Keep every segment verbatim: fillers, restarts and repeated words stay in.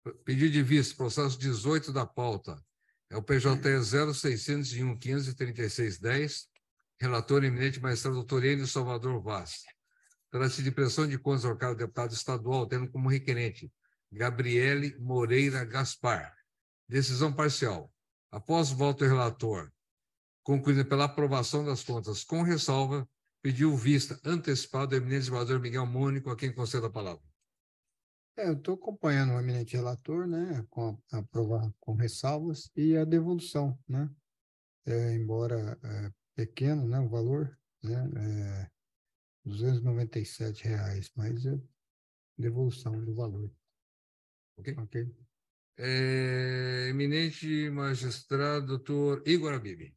Pedido de vista, processo dezoito da pauta. É o P J E zero seiscentos e um, quinze, trinta e seis, dez. Relator eminente magistrado doutor Enio Salvador Vaz. Trata-se de pressão de contas ao cargo de deputado estadual, tendo como requerente Gabriele Moreira Gaspar. Decisão parcial. Após o voto do relator, concluída pela aprovação das contas com ressalva, pediu vista antecipada do eminente desembargador Miguel Mônico, a quem concedo a palavra. É, eu estou acompanhando o eminente relator, né, com a, aprovar com ressalvas e a devolução, né, é, embora é, pequeno, né, o valor, né, é duzentos e noventa e sete reais, mas é devolução do valor. Ok? Ok. É, eminente magistrado doutor Igor Abib.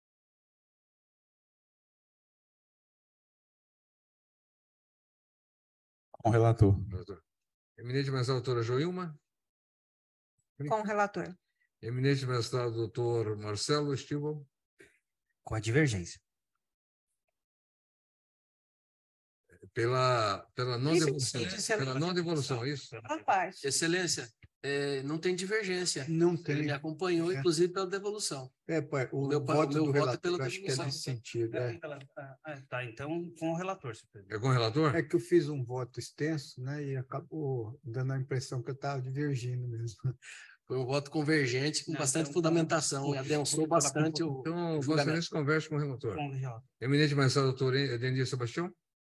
Com o relator. Relator. Eminente magistrado doutora Joilma. Com o relator. Eminente magistrado doutor Marcelo Estíbal. Com a divergência. Pela, pela não Isso, devolução. isso, isso, Pela não devolução, é isso? A parte. Excelência, é, não tem divergência. Não tem. Ele me acompanhou, É. inclusive, pela devolução. É, pai, o, O meu pa- voto o meu do voto é relator, pela eu acho que é devolução. nesse sentido. É. Ah, tá, então com o relator, senhor presidente. É com o relator? É que eu fiz um voto extenso, né, e acabou dando a impressão que eu estava divergindo mesmo. Foi um voto convergente, com Não, bastante então, fundamentação, com- e adensou com- bastante o, Então, o Vossa julgamento. Excelência converse com o relator. Com o relator. Eminente magistrado doutor Edenir Sebastião.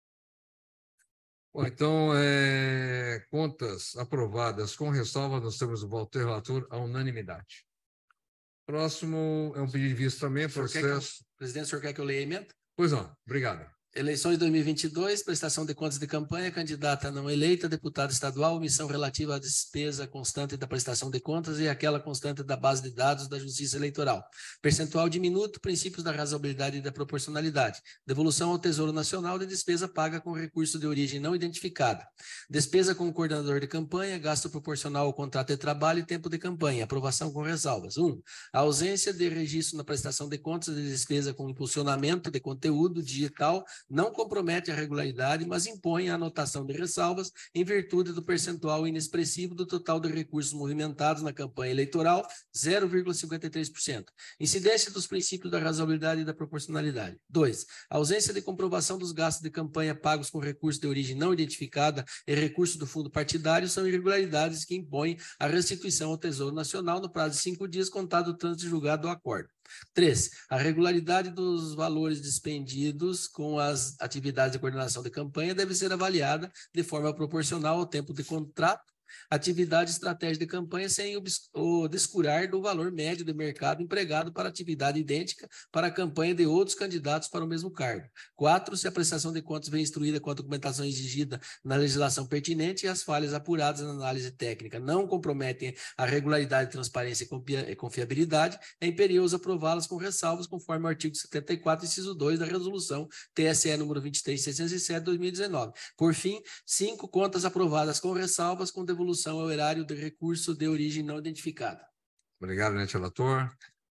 Bom, então, é, contas aprovadas com ressalva nos termos do voto do relator, à unanimidade. Próximo é um pedido de vista também, O senhor quer que eu- processo... Presidente, o senhor quer que eu leia a emenda? Pois não, obrigado. Eleições dois mil e vinte e dois, prestação de contas de campanha, candidata não eleita, deputado estadual, omissão relativa à despesa constante da prestação de contas e aquela constante da base de dados da Justiça Eleitoral. Percentual diminuto, princípios da razoabilidade e da proporcionalidade. Devolução ao Tesouro Nacional de despesa paga com recurso de origem não identificada. Despesa com o coordenador de campanha, gasto proporcional ao contrato de trabalho e tempo de campanha. Aprovação com ressalvas. Um, a ausência de registro na prestação de contas de despesa com impulsionamento de conteúdo digital não compromete a regularidade, mas impõe a anotação de ressalvas em virtude do percentual inexpressivo do total de recursos movimentados na campanha eleitoral, zero vírgula cinquenta e três por cento. Incidência dos princípios da razoabilidade e da proporcionalidade. Dois, a ausência de comprovação dos gastos de campanha pagos com recursos de origem não identificada e recursos do fundo partidário são irregularidades que impõem a restituição ao Tesouro Nacional no prazo de cinco dias contado o trânsito julgado do acordo. Três, a regularidade dos valores dispendidos com as atividades de coordenação de campanha deve ser avaliada de forma proporcional ao tempo de contrato, atividade e estratégia de campanha sem o descurar do valor médio de mercado empregado para atividade idêntica para a campanha de outros candidatos para o mesmo cargo. Quatro, se a prestação de contas vem instruída com a documentação exigida na legislação pertinente e as falhas apuradas na análise técnica não comprometem a regularidade, transparência e confiabilidade, é imperioso aprová-las com ressalvas conforme o artigo setenta e quatro, inciso dois da resolução T S E número vinte e três mil seiscentos e sete, dois mil e dezenove. Por fim, cinco, contas aprovadas com ressalvas com devolução ao erário de recurso de origem não identificada. Obrigado, eminente relator.